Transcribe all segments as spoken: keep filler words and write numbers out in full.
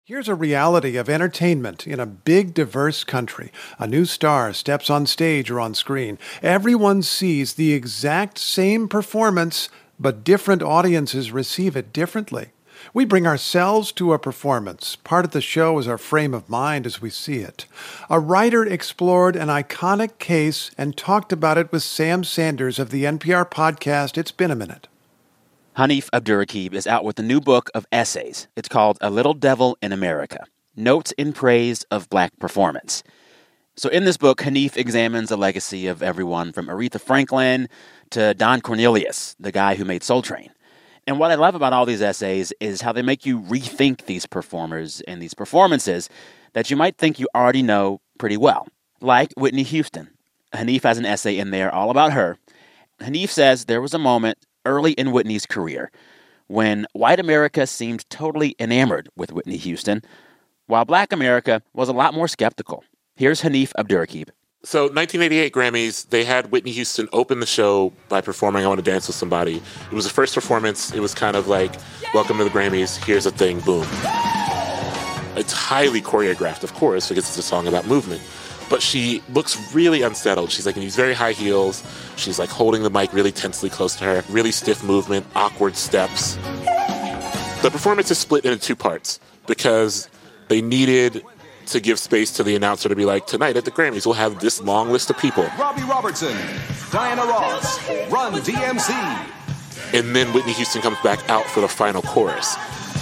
Here's a reality of entertainment in a big, diverse country. A new star steps on stage or on screen. Everyone sees the exact same performance, but different audiences receive it differently. We bring ourselves to a performance. Part of the show is our frame of mind as we see it. A writer explored an iconic case and talked about it with Sam Sanders of the N P R podcast It's Been a Minute. Hanif Abdurraqib is out with a new book of essays. It's called A Little Devil in America, Notes in Praise of Black Performance. So in this book, Hanif examines the legacy of everyone from Aretha Franklin to Don Cornelius, the guy who made Soul Train. And what I love about all these essays is how they make you rethink these performers and these performances that you might think you already know pretty well, like Whitney Houston. Hanif has an essay in there all about her. Hanif says there was a moment early in Whitney's career when white America seemed totally enamored with Whitney Houston, while black America was a lot more skeptical. Here's Hanif Abdurraqib. So nineteen eighty-eight Grammys, they had Whitney Houston open the show by performing I Want to Dance with Somebody. It was the first performance. It was kind of like, welcome to the Grammys, here's a thing, boom. It's highly choreographed, of course, because it's a song about movement. But she looks really unsettled. She's like in these very high heels. She's like holding the mic really tensely close to her. Really stiff movement, awkward steps. The performance is split into two parts because they needed to give space to the announcer to be like, tonight at the Grammys, we'll have this long list of people. Robbie Robertson, Diana Ross, Run D M C. And then Whitney Houston comes back out for the final chorus.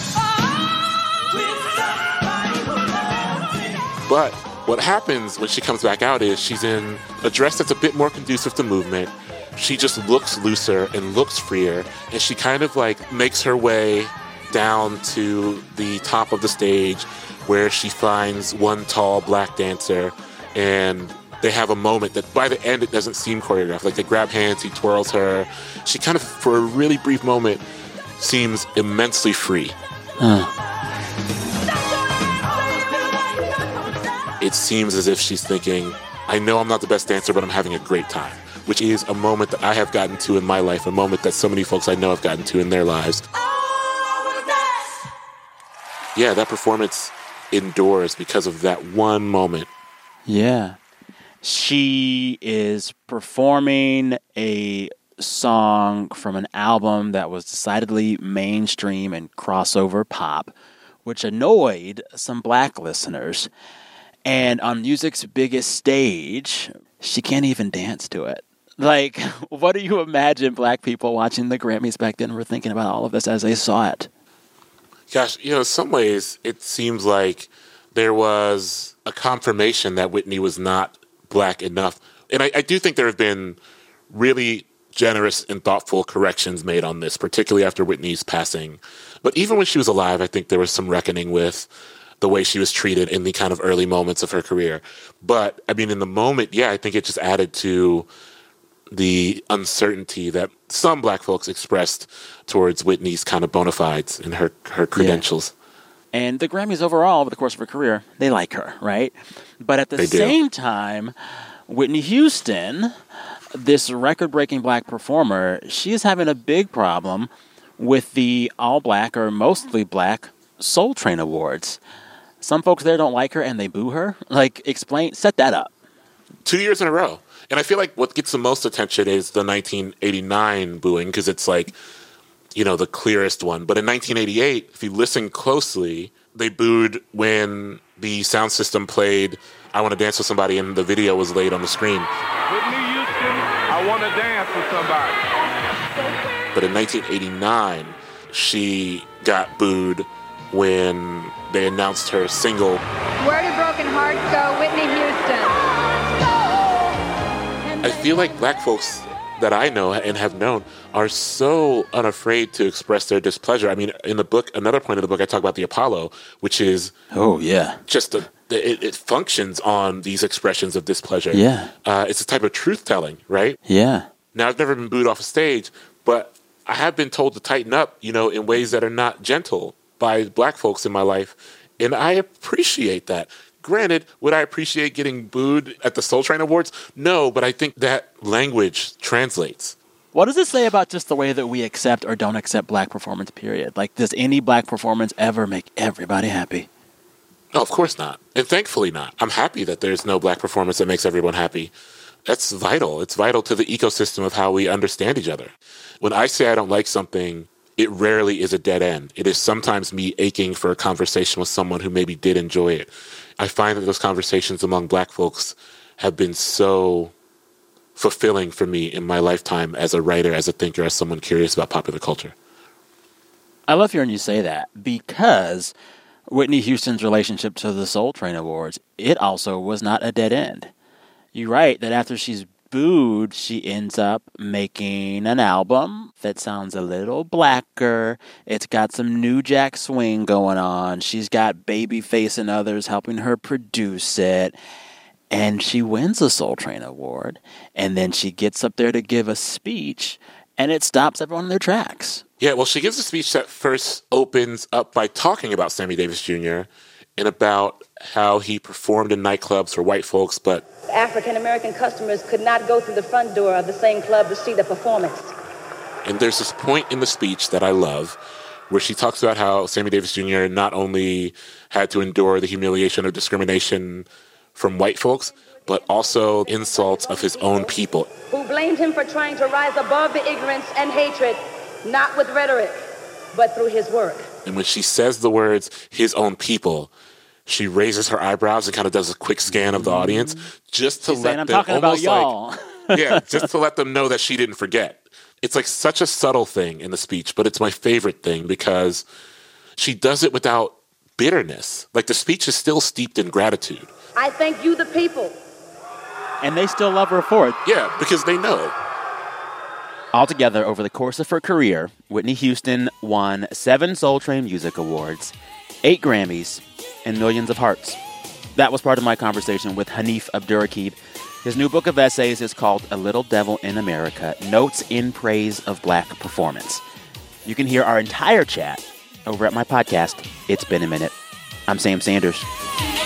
But what happens when she comes back out is she's in a dress that's a bit more conducive to movement. She just looks looser and looks freer. And she kind of like makes her way down to the top of the stage where she finds one tall black dancer. And they have a moment that by the end, it doesn't seem choreographed. Like they grab hands, he twirls her. She kind of, for a really brief moment, seems immensely free. Uh. It seems as if she's thinking, I know I'm not the best dancer, but I'm having a great time, which is a moment that I have gotten to in my life, a moment that so many folks I know have gotten to in their lives. Yeah, that performance endures because of that one moment. Yeah. She is performing a song from an album that was decidedly mainstream and crossover pop, which annoyed some black listeners. And on music's biggest stage, she can't even dance to it. Like, what do you imagine black people watching the Grammys back then were thinking about all of this as they saw it? Gosh, you know, in some ways, it seems like there was a confirmation that Whitney was not black enough. And I, I do think there have been really generous and thoughtful corrections made on this, particularly after Whitney's passing. But even when she was alive, I think there was some reckoning with the way she was treated in the kind of early moments of her career. But, I mean, in the moment, yeah, I think it just added to the uncertainty that some black folks expressed towards Whitney's kind of bona fides and her, her credentials. Yeah. And the Grammys overall, over the course of her career, they like her, right? But at the They do. same time, Whitney Houston, this record-breaking black performer, she is having a big problem with the all-black or mostly black Soul Train Awards. Some folks there don't like her and they boo her. Like, explain, set that up. Two years in a row. And I feel like what gets the most attention is the nineteen eighty-nine booing, because it's like, you know, the clearest one. But in nineteen eighty-eight, if you listen closely, they booed when the sound system played I Want to Dance with Somebody and the video was laid on the screen. Whitney Houston, I Want to Dance with Somebody. But in nineteen eighty-nine, she got booed when they announced her single. Where do broken hearts go? Whitney Houston. I feel like black folks that I know and have known are so unafraid to express their displeasure. I mean, in the book, another point of the book, I talk about the Apollo, which is oh yeah, just a, it, it functions on these expressions of displeasure. Yeah, uh, it's a type of truth telling, right? Yeah. Now, I've never been booed off a stage, but I have been told to tighten up, you know, in ways that are not gentle by black folks in my life, and I appreciate that. Granted, would I appreciate getting booed at the Soul Train Awards? No, but I think that language translates. What does it say about just the way that we accept or don't accept black performance, period? Like, does any black performance ever make everybody happy? Oh, of course not. And thankfully not. I'm happy that there's no black performance that makes everyone happy. That's vital. It's vital to the ecosystem of how we understand each other. When I say I don't like something, it rarely is a dead end. It is sometimes me aching for a conversation with someone who maybe did enjoy it. I find that those conversations among black folks have been so fulfilling for me in my lifetime as a writer, as a thinker, as someone curious about popular culture. I love hearing you say that because Whitney Houston's relationship to the Soul Train Awards, it also was not a dead end. You're right that after she's booed, she ends up making an album that sounds a little blacker. It's got some New Jack Swing going on. She's got Babyface and others helping her produce it. And she wins the Soul Train Award. And then she gets up there to give a speech, and it stops everyone in their tracks. Yeah, well, she gives a speech that first opens up by talking about Sammy Davis Junior and about how he performed in nightclubs for white folks, but African-American customers could not go through the front door of the same club to see the performance. And there's this point in the speech that I love where she talks about how Sammy Davis Junior not only had to endure the humiliation of discrimination from white folks, but also insults of his own people. Who blamed him for trying to rise above the ignorance and hatred, not with rhetoric, but through his work. And when she says the words, his own people, she raises her eyebrows and kind of does a quick scan of the audience just to She's let saying, I'm them talking about almost y'all. like, yeah, just to let them know that she didn't forget. It's like such a subtle thing in the speech, but it's my favorite thing because she does it without bitterness. Like the speech is still steeped in gratitude. I thank you, the people. And they still love her for it. Yeah, because they know. Altogether, over the course of her career, Whitney Houston won seven Soul Train Music Awards, eight Grammys, and millions of hearts. That was part of my conversation with Hanif Abdurraqib. His new book of essays is called A Little Devil in America, Notes in Praise of Black Performance. You can hear our entire chat over at my podcast, It's Been a Minute. I'm Sam Sanders.